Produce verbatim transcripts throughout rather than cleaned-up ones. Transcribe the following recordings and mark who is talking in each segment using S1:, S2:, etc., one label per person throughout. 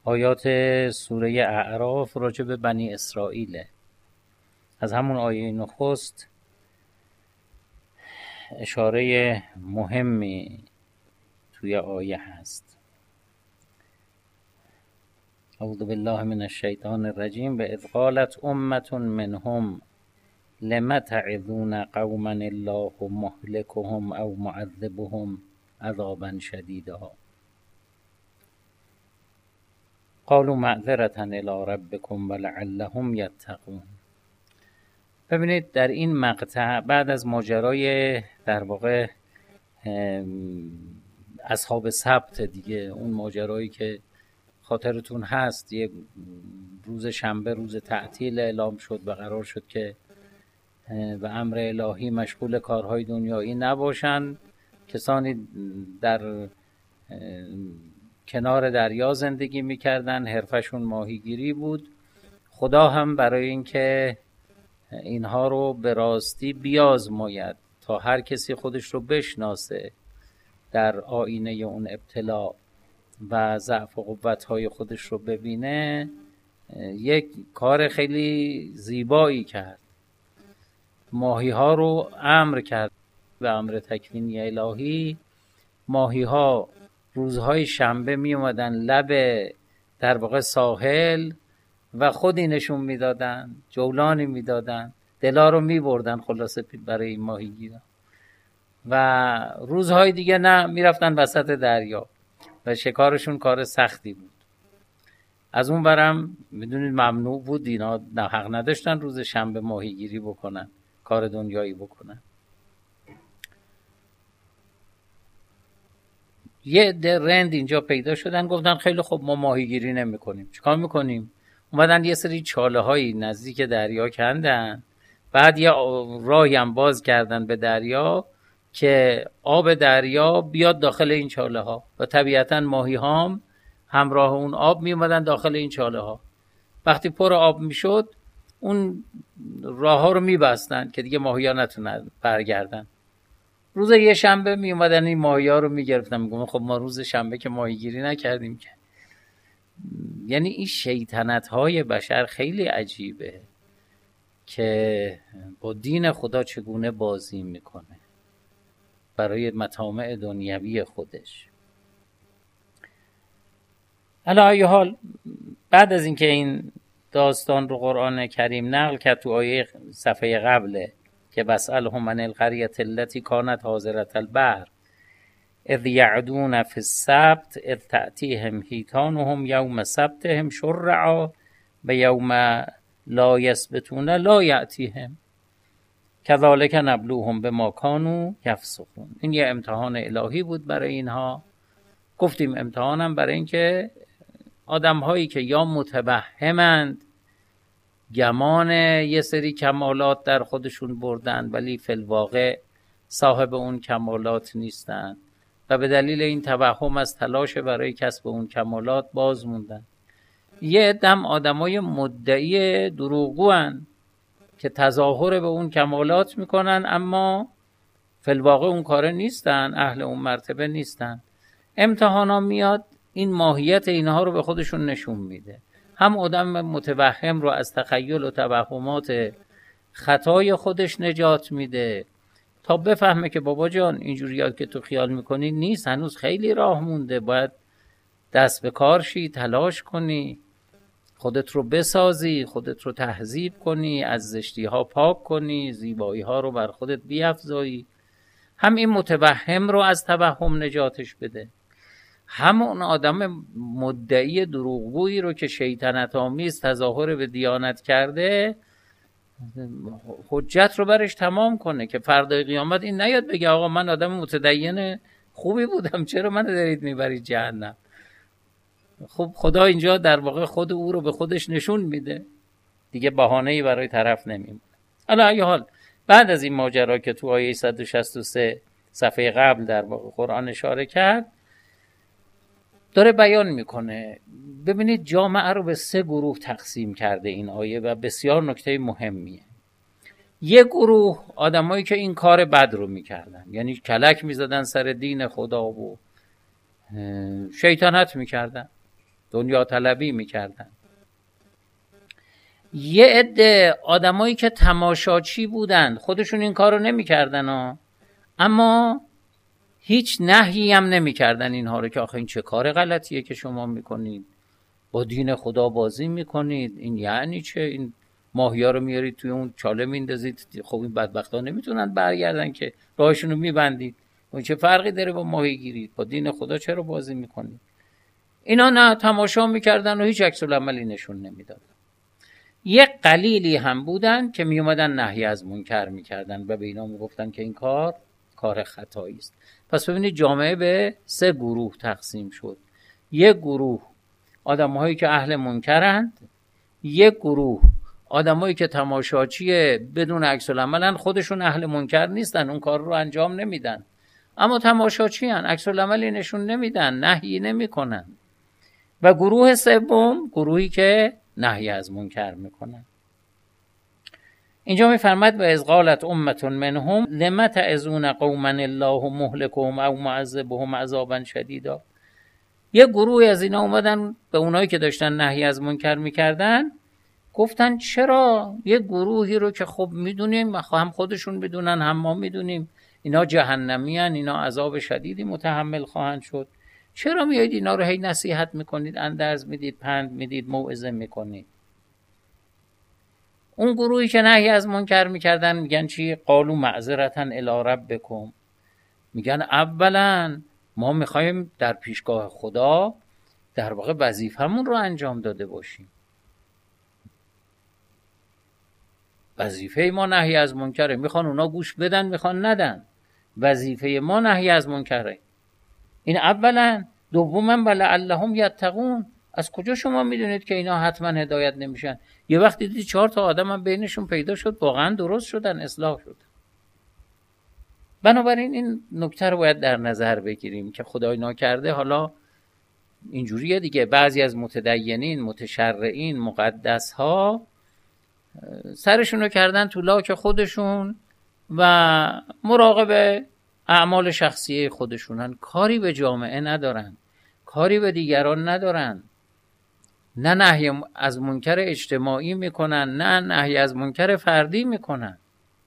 S1: آیات سوره اعراف راجع به بنی اسرائیله. از همون آیه نخست اشاره مهمی توی آیه هست. اعوذ بالله من الشیطان الرجیم. و اذ قالت امة منهم لم تعظون قوما الله مهلكهم او معذبهم عذابا شدیدا قالوا معذرة الی ربکم ولعلهم یتقون. ببینید در این مقطع بعد از ماجرای در واقع اصحاب سبت دیگه، اون ماجرایی که خاطرتون هست، یه روز شنبه روز تعطیل اعلام شد و قرار شد که به امر الهی مشغول کارهای دنیایی نباشن. کسانی در کنار دریا زندگی میکردن، حرفشون ماهیگیری بود. خدا هم برای اینکه اینها رو به راستی بیازماید تا هر کسی خودش رو بشناسه در آینه اون ابتلا و ضعف و قوت‌های خودش رو ببینه، یک کار خیلی زیبایی کرد. ماهی ها رو امر کرد به امر تکوینی الهی. ماهی ها روزهای شنبه می اومدن لب در واقع ساحل و خودی نشون میدادن، جولانی میدادن، دلا رو می بردن خلاصه برای این ماهی گیرا. و روزهای دیگه نه، می رفتن وسط دریا و شکارشون کار سختی بود. از اون برم میدونید ممنوع بود، اینا حق نداشتن روز شنبه ماهیگیری بکنن، کار دنیایی بکنن. یه ده رند اینجا پیدا شدن، گفتن خیلی خوب ما ماهیگیری نمی کنیم. چیکار میکنیم؟ اومدن یه سری چاله هایی نزدیک دریا کندن، بعد یه راهی هم باز کردن به دریا که آب دریا بیاد داخل این چاله ها و طبیعتا ماهی هام همراه اون آب می اومدن داخل این چاله ها. وقتی پر آب می شد اون راه ها رو می بستن که دیگه ماهی ها نتونن برگردن. روز یه شنبه می اومدن این ماهی ها رو می گرفتن، می گفتن خب ما روز شنبه که ماهی گیری نکردیم که. یعنی این شیطنت های بشر خیلی عجیبه که با دین خدا چگونه بازی میکنه برای مطامع دنیوی خودش. علی ای حال بعد از اینکه این داستان رو قرآن کریم نقل کرد تو آیه صفحه قبله که بسألهم عن القرية التي كانت حاضرة البحر اذ يعدون في السبت اذ تأتيهم حيتانهم يوم سبتهم شرعا و یوم لا یسبتون لا یأتیهم کذالک نبلوهم بما كانوا یفسقون. این یه امتحان الهی بود برای اینها. گفتیم امتحانم برای اینکه آدم هایی که یا متوهمند، گمان یه سری کمالات در خودشون بردن ولی فی الواقع صاحب اون کمالات نیستن و به دلیل این توهم از تلاش برای کسب اون کمالات باز موندن. یه عدم آدمای مدعی دروغگو هن که تظاهر به اون کمالات میکنن اما فی الواقع اون کاره نیستن، اهل اون مرتبه نیستن. امتحانا میاد این ماهیت اینها رو به خودشون نشون میده. هم آدم متوهم رو از تخیل و توهمات خطای خودش نجات میده تا بفهمه که بابا جان اینجوری که تو خیال میکنی نیست، هنوز خیلی راه مونده، باید دست به کار شی، تلاش کنی، خودت رو بسازی، خودت رو تهذیب کنی، از زشتی ها پاک کنی، زیبایی ها رو بر خودت بیفزایی. هم این متوهم رو از توهم نجاتش بده، همون آدم مدعی دروغگویی رو که شیطنت آمیز تظاهر به دیانت کرده حجت رو برش تمام کنه که فردای قیامت این نیاد بگه آقا من آدم متدین خوبی بودم، چرا من دارید میبرید جهنم. خب خدا اینجا در واقع خود او رو به خودش نشون میده دیگه، بهانه‌ای برای طرف نمیمونه. حالا ای حال بعد از این ماجرا که تو آیه صد و شصت و سه صفحه قبل در واقع قرآن اشاره کرد، داره بیان میکنه. ببینید جامعه رو به سه گروه تقسیم کرده این آیه و بسیار نکته مهمیه. یک گروه آدمایی که این کار بد رو میکردن، یعنی کلک میزدن سر دین خدا و شیطنت میکردن دنیا طلبی میکردن. یه عده آدمایی که تماشاچی بودن خودشون این کارو نمیکردن ها، اما هیچ نهیی هم نمیکردن اینها رو که آخه این چه کار غلطیه که شما میکنید، با دین خدا بازی میکنید، این یعنی چه، این ماهیا رو میارید توی اون چاله میندازید، خب این بدبختا نمیتونن برگردن که راهشون رو میبندید، اون چه فرقی داره با ماهی گیری، با دین خدا چرا بازی میکنید؟ اینا نه، تماشا میکردن و هیچ عکس العملی نشون نمیدادن. یک قلیلی هم بودن که میومدن نهی از منکر میکردن و به اینا میگفتن که این کار کار خطایی است. پس ببینید جامعه به سه گروه تقسیم شد. یک گروه آدم‌هایی که اهل منکرند، یک گروه آدمایی که تماشاچی بدون عکس العملن، خودشون اهل منکر نیستن، اون کار رو انجام نمیدن، اما تماشاچی ان، عکس العملی نشون نمیدن، نهی نمیکنن. و گروه سوم گروهی که نهی از منکر میکنن. اینجا میفرماد و از قالت امة منهم لم تعظون قوما الله مهلكهم او معذبهم عذابا شدیدا. یه گروه از اینا اومدن به اونایی که داشتن نهی از منکر میکردن گفتن چرا یه گروهی رو که خب میدونیم، هم خودشون میدونن هم ما میدونیم اینا جهنمی هن، اینا عذاب شدیدی متحمل خواهند شد، چرا میایید اینا رو هی نصیحت میکنید، اندرز میدید، پند میدید، موعظه میکنید؟ اون گروهی که نهی از منکر میکردن میگن چی؟ قالوا معذرة الی ربکم، میگن اولا ما میخوایم در پیشگاه خدا در واقع وظیفمون رو انجام داده باشیم، وظیفه ما نهی از منکره، میخوان اونا گوش بدن میخوان ندن، وظیفه ما نهی از منکره، این اولا. دوما ولعلهم یتقون، از کجا شما میدونید که اینا حتما هدایت نمیشن؟ یه وقتی دیدی چهار تا آدم هم بینشون پیدا شد واقعا درست شدن، اصلاح شدن. بنابراین این نکته رو باید در نظر بگیریم که خدای ناکرده حالا اینجوریه دیگه، بعضی از متدینین، متشرعین، مقدس ها سرشون رو کردن تو لاک خودشون و مراقب اعمال شخصی خودشونن، کاری به جامعه ندارن، کاری به دیگران ندارن، نه نهی از منکر اجتماعی میکنن نه نهی از منکر فردی میکنن،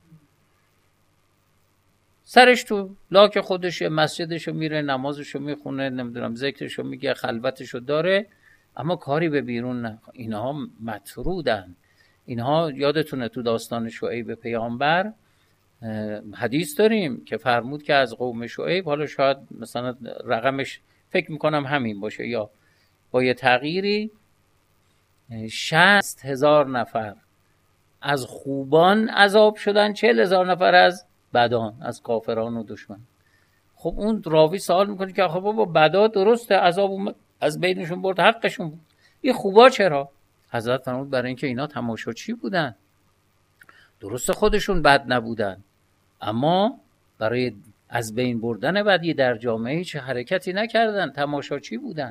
S1: سرش تو لاک خودشه، مسجدشو میره، نمازشو میخونه، نمیدونم ذکرشو میگه، خلوتشو داره، اما کاری به بیرون نه. اینها مطرودن. اینها یادتونه تو داستان شعیب پیامبر حدیث داریم که فرمود که از قوم شعیب، حالا شاید مثلا رقمش فکر میکنم همین باشه یا با یه تغییری، شصت هزار نفر از خوبان عذاب شدن، چهل هزار نفر از بدان، از کافران و دشمن. خب اون راوی سوال میکنه که خب بابا بدا درسته عذاب از بینشون برد، حقشون بود، این خوبا چرا؟ حضرت فرمود برای اینکه اینا تماشاچی بودن، درسته خودشون بد نبودن، اما برای از بین بردن بدی در جامعه چه حرکتی نکردن، تماشاچی بودن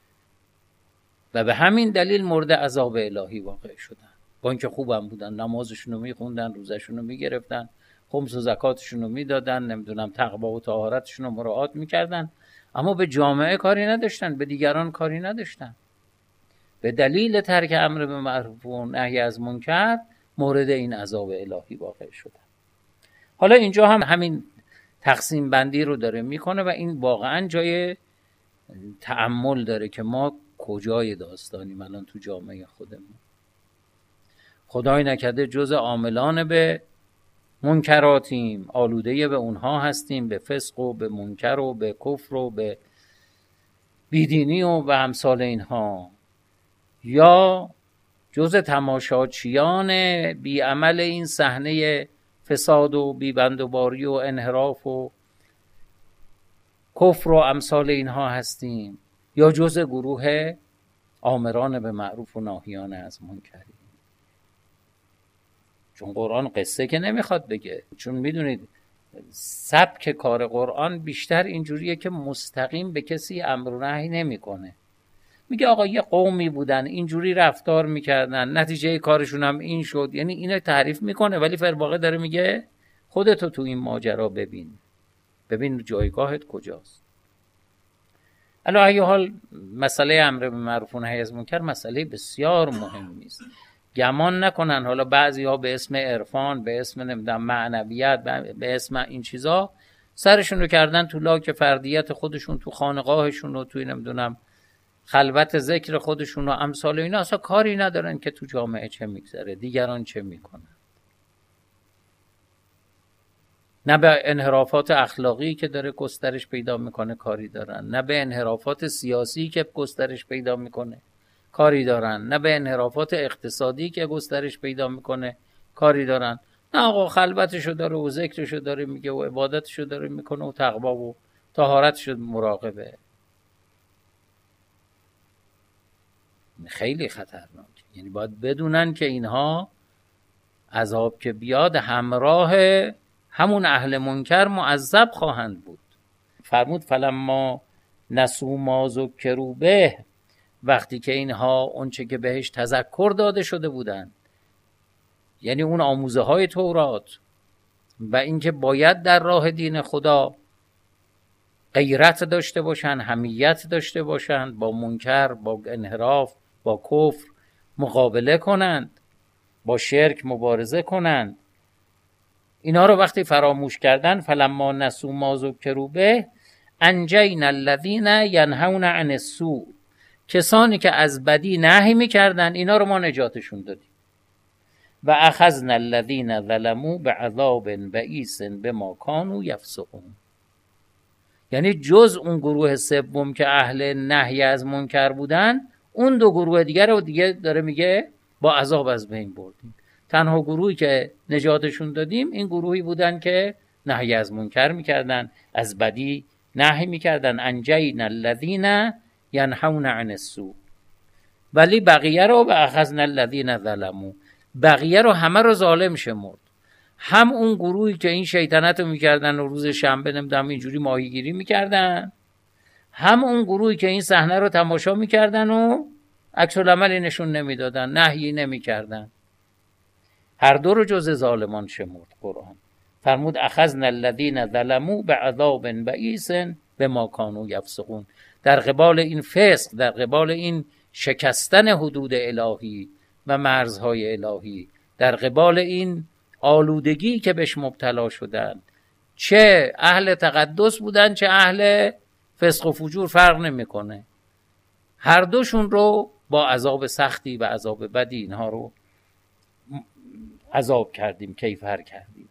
S1: و به همین دلیل مورد عذاب الهی واقع شدن. با اینکه خوبم بودن، نمازشون رو میخوندن، روزشون رو میگرفتن، خمس و زکاتشون رو میدادن، نمیدونم تقوا و طهارتشون رو مراعات میکردن، اما به جامعه کاری نداشتن، به دیگران کاری نداشتن. به دلیل ترک امر به معروف و نهی از منکر مورد این عذاب الهی واقع شدن. حالا اینجا هم همین تقسیم بندی رو داره میکنه و این واقعا جای تأمل داره که ما کجای داستانیم الان تو جامعه خودمون. خدای نکرده جز عاملان به منکراتیم، آلوده به اونها هستیم، به فسق و به منکر و به کفر و به بیدینی و به امثال اینها، یا جز تماشاچیان بی عمل این صحنه فساد و بیبندوباری و انحراف و کفر و امثال اینها هستیم، یا جز گروه آمران به معروف و ناهیان از منکریم. چون قرآن قصه که نمیخواد بگه، چون میدونید سبک کار قرآن بیشتر اینجوریه که مستقیم به کسی امر و نهی نمیکنه. میگه آقا یه قومی بودن اینجوری رفتار میکردن، نتیجه کارشون هم این شد، یعنی اینو تعریف میکنه، ولی فرواقع داره میگه خودتو تو این ماجرا ببین، ببین جایگاهت کجاست. علی ای حال مسئله امر به معروف و نهی از منکر مسئله بسیار مهمی است. گمان نکنن حالا بعضی ها به اسم عرفان، به اسم نمیدونم معنویت، به اسم این چیزا سرشون رو کردن تو لاک فردیت خودشون، تو خانقاهشون و توی نمیدونم خلوت ذکر خودشون و امثال اینا، اصلا کاری ندارن که تو جامعه چه میگذره، دیگران چه میکنن. نه به انحرافات اخلاقی که داره گسترش پیدا میکنه کاری دارن، نه به انحرافات سیاسی که گسترش پیدا میکنه کاری دارن، نه به انحرافات اقتصادی که گسترش پیدا میکنه کاری دارن. نه آقا خلوتشو داره و ذکرشو داره میگه و عبادتشو داره میکنه و تقوا و طهارتشو مراقبه. خیلی خطرناک. یعنی باید بدونن که اینها عذاب که بیاد همراه همون اهل منکر معذب خواهند بود. فرمود فلما نسوا ما ذکروا به، وقتی که اینها اونچه که بهش تذکر داده شده بودند، یعنی اون آموزه های تورات و اینکه باید در راه دین خدا غیرت داشته باشن، حمیت داشته باشن، با منکر، با انحراف، با کفر مقابله کنند، با شرک مبارزه کنند، اینا رو وقتی فراموش کردن، فلما نسوا ما ذکروا به انجینا الذین ینهون عن السوء، کسانی که از بدی نهی میکردن اینا رو ما نجاتشون دادیم. و اخذنا الذین ظلموا بعذاب بئیس بما کانوا یفسقون، یعنی جز اون گروه سوم که اهل نهی از منکر بودن، اون دو گروه دیگر رو دیگه داره میگه با عذاب از بین بردیم. تنها گروهی که نجاتشون دادیم این گروهی بودن که نهی از منکر میکردن، از بدی نهی میکردن. انجینا الذین ینهون عن السوء. ولی بقیه رو به اخذنا الذین ظلموا، بقیه رو همه رو ظالم شمرد. هم اون گروهی که این شیطنت رو میکردن و روز شنبه نمیدونم اینجوری ماهیگیری میکردن، هم اون گروهی که این صحنه رو تماشا میکردن و عکس العملی نشون نمیدادن، نهی نمیکردن. هر دو رو جز ظالمان شمرد قرآن. فرمود اخذنا الذین ظلموا بعذاب بئیس بما کانوا یفسقون. در قبال این فسق، در قبال این شکستن حدود الهی و مرزهای الهی، در قبال این آلودگی که بهش مبتلا شدن، چه اهل تقدس بودن چه اهل فسق و فجور فرق نمیکنه، هر دوشون رو با عذاب سختی و عذاب بدی اینها رو عذاب کردیم، کیفر کردیم.